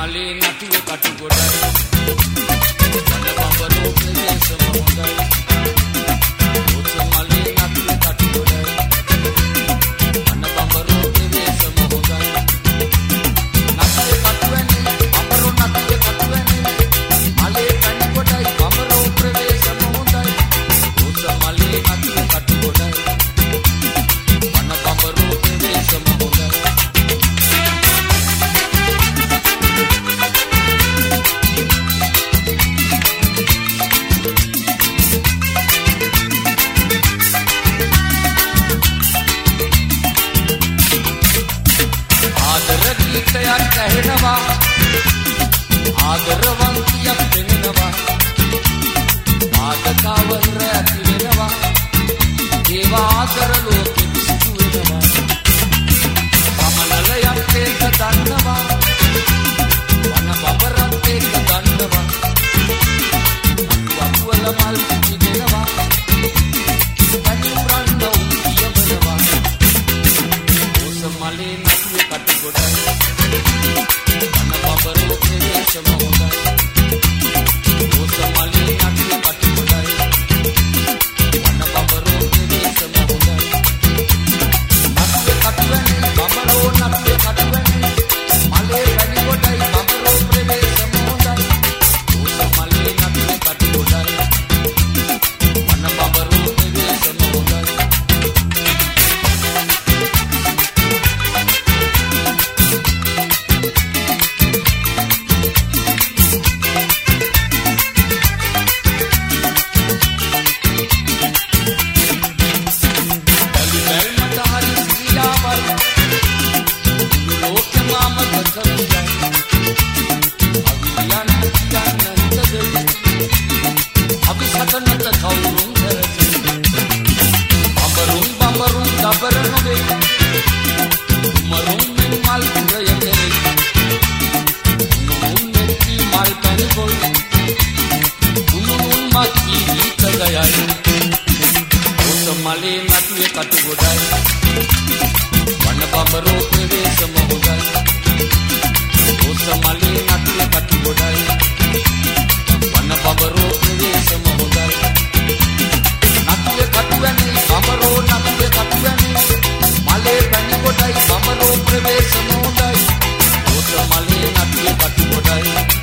මලේ නටුවේ කටු ගොඩයි වන බඹරෝ ප්‍රදේශම හොඳයි උස මලේ නටුවේ කටු ගොඩයි වන බඹරෝ ප්‍රදේශම හොඳයි නටුවේ කටුවැන්නේ බඹරෝ නටුවේ කටුවැන්නේ මලේ කණි ගොඩයි බඹරෝ ප්‍රදේශම හොඳයි උස මලේ නටුවේ කටු ගොඩයි වන බඹරෝ ප්‍රදේශම හොඳයි कहनवा आदरवंतिයක් වෙනවා ආදතාවර ඇති වෙනවා ඒව ආදර ලෝකෙ පිසු වෙනවා සමනලයක් ඒක දන්නවා වන බබරත් ඒක දන්නවා වකුවල මල් පිටිනවා කණුරන්න උඹියවනවා ඔස මලේ නටුවේ කට ගොඩයි බඹරෝ ප්‍රදේශම හොඳයි උස මලේ නටුවේ කටු ගොඩයි වන බඹරෝ ප්‍රදේශම හොඳයි නටුවේ කටුවැන්නේ බඹරෝ නටුවේ කටුවැන්නේ මලේ වැඩි ගොඩයි බඹරෝ ප්‍රදේශම හොඳයි උස මලේ නටුවේ කටු ගොඩයි වන බඹරෝ ප්‍රදේශම හොඳයි මලේ නටුවේ කටු ගොඩයි වන බඹරෝ ප්‍රදේශම හොඳයි උස මලේ නටුවේ කටු ගොඩයි වන බඹරෝ ප්‍රදේශම හොඳයි නටුවේ කටුවැන්නේ බඹරෝ නටුවේ කටුවැන්නේ මලේ පැණි ගොඩයි බඹරෝ ප්‍රදේශම හොඳයි උස මලේ නටුවේ කටු ගොඩයි